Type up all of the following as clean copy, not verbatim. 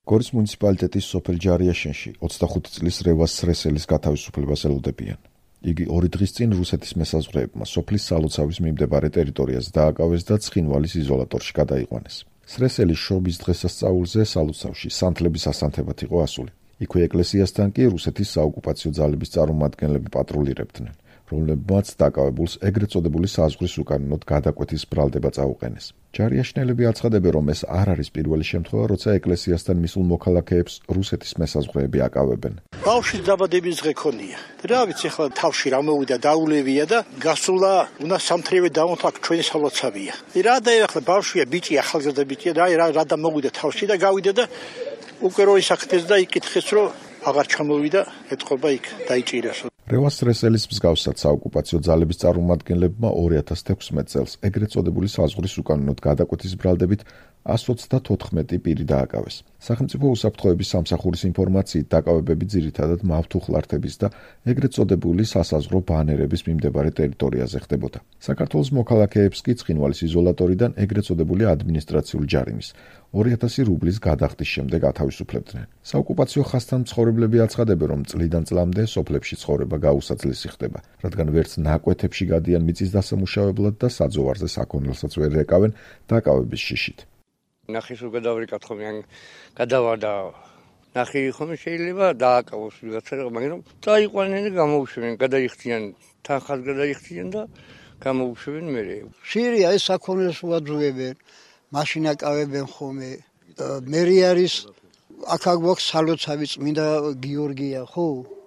გორის მუნიციპალიტეტის სოფელ ჯარიაშენში 25 წლის რევაზ სრესელის გათავისუფლებას ელოდებიან. იგი 2 დღის წინ რუსეთის მესაზღვრეებმა სოფლის სალოცავის მიმდებარე ტერიტორიაზე დააკავეს და ცხინვალის იზოლატორში გადაიყვანეს. სრესელის შობის დღესასწაულზე სალოცავში სანთლების ასანთებად იყო ასული. იქვე ეკლესიასთან კი რუსეთის საოკუპაციო ძალების წარმომადგენლები პატრულირებდნენ, რომლებმაც დაკავებულს ეგრეთ წოდებული საზღვრის უკანონოდ გადაკვეთის ბრალდება წაუყენეს. ჯარიაშნელები აცხადებენ, რომ ეს არ არის პირველი შემთხვევა, როცა ეკლესიასთან მისულ მოქალაქეებს რუსეთის მესაზღვრეები აკავებენ. ბავშვის დაბადების დღე ქონია. რა ვიცი, ახლა თავში რა მოვიდა, დაულევია და გასულა, უნდა სამთრივე დავონთქვა ჩვენი სალოცავია. რა დაეხლა ბავშვია, ბიჭი, ახალგაზრდა ბიჭია, რა დამოვიდა თავში და გავიდა და უკვე რო ისახდეს და იკითხეს, რომ აღარ ჩამოვიდა, ეთყობა იქ დაიჭირას. რევაზ სრესელის მსგავსად საოკუპაციო ძალების წარმომადგენლებმა 2016 წელს ეგრეთ წოდებული საზღვრის უკანონოდ გადაკვეთის ბრალდებით 134 პირი დააკავეს. სახელმწიფო უსაფრთხოების სამსახურის ინფორმაციით დაკავებები ძირითადად მავთუხლართების და ეგრეთ წოდებული სასაზღვრო ბანერების მიმდებარე ტერიტორიაზე ხდებოდა. საქართველოს მოქალაქეებს კი ცხინვალის იზოლატორიდან ეგრეთ წოდებული ადმინისტრაციული ჯარიმის 2000 რუბლის გადახდის შემდეგ ათავისუფლებდნენ. საოკუპაციო ხაზთან მცხოვრებლები აცხადებენ, რომ წლიდან წლამდე სოფლებში ცხოვრება გაუსაძლესი ხდება, რადგან ვერც ნაკვეთებში გადიან მიწის დასამუშავებლად და საძოვარზე საქონელსაც ვერ ეკავენ დაკავების შიშით. ნახის რო გადავრიკათ ხომ ან გადავარდა ნახი ხომ შეიძლება დააკავოს ვიღაცა, მაგრამ დაიყვანენ და გამოუშვენ, გადაიხდიან თანხად გადაიხდიან და გამოუშვენ მერე. შირია ეს საქონელს უაძუებენ, მაშინ აკავებენ ხოლმე. მერი არის აქ გვაქვს სალოცავი წმინდა გიორგია, ხო?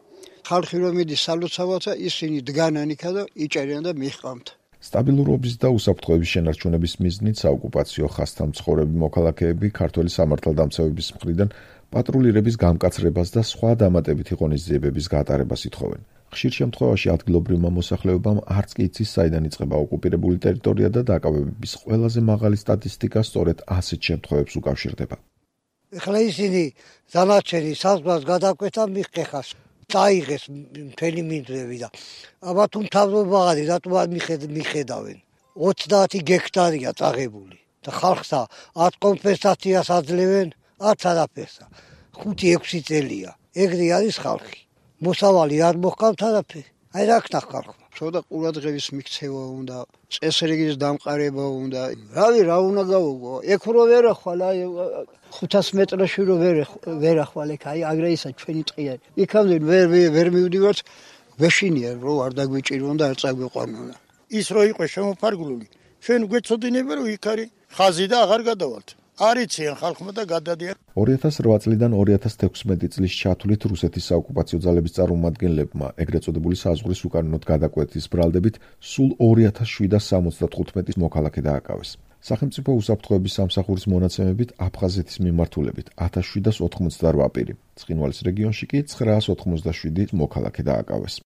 ხალხი რომ მიდის სალოცავათა, ისინი დგანან იქა და იჭერიან და მიჰყავთ. სტაბილურობის და უსაფრთხოების შენარჩუნების მიზნით საოკუპაციო ხაზთან მცხოვრები მოქალაქეები ქართველი სამართალდამცავების მხრიდან პატრულირების გამკაცრებას და სხვა დამატებითი ღონისძიებების გატარებას ითხოვენ. ხშირ შემთხვევაში ადგილობრივმა მოსახლეობამ არც კი იცის, საიდან იწყება ოკუპირებული ტერიტორია და დაკავებების ყველაზე მაღალი სტატისტიკა სწორედ ასეთ შემთხვევებს უკავშირდება. ეხლა ისინი დანარჩენი საზღვარს გადაკვეთა მიხეხას. დაიღეს მთელი მინდვრები და აბა თუ მთავრობაღადი რატო არ მიხედავენ 30 გექტარია წაღებული და ხალხსა არც კომპენსაციას აძლევენ, არც არაფერსა. 5-6 წელია ეგრე არის ხალხი. მოსავალი არ მოჰყავთ არაფერი. აი რა ქნა ხალხმა. ცოტა ყურადღების მიქცევა უნდა, წესრიგის დამყარება უნდა. რავი, რა უნდა გავუგო? ეგ რო ვერ ახვალ, აი 500 მეტრში რო ვერ ახვალ, აი აგრეისა ჩვენი ტყია. იქამდე ვერ მივდივართ, ვეშინია რო არ დაგვიჭირონ და არ წაგვიყვანონ. ის რო იყო შემოფარგლული, ჩვენ გვეცოდინება რომ იქ არის ხაზი და აღარ გადავალთ. არიციან ხალხმა და გადადიან. 2008 წლიდან 2016 წლის ჩათვლით რუსეთის საოკუპაციო ძალების წარმომადგენლებმა ეგრეთ წოდებული საზღვრის უკანონოდ გადაკვეთის ბრალდებით სულ 2775 მოქალაქე დააკავეს. სახელმწიფო უსაფრთხოების სამსახურის მონაცემებით აფხაზეთის მიმართულებით 1788 პირი, ცხინვალის რეგიონში კი 997 მოქალაქე დააკავეს.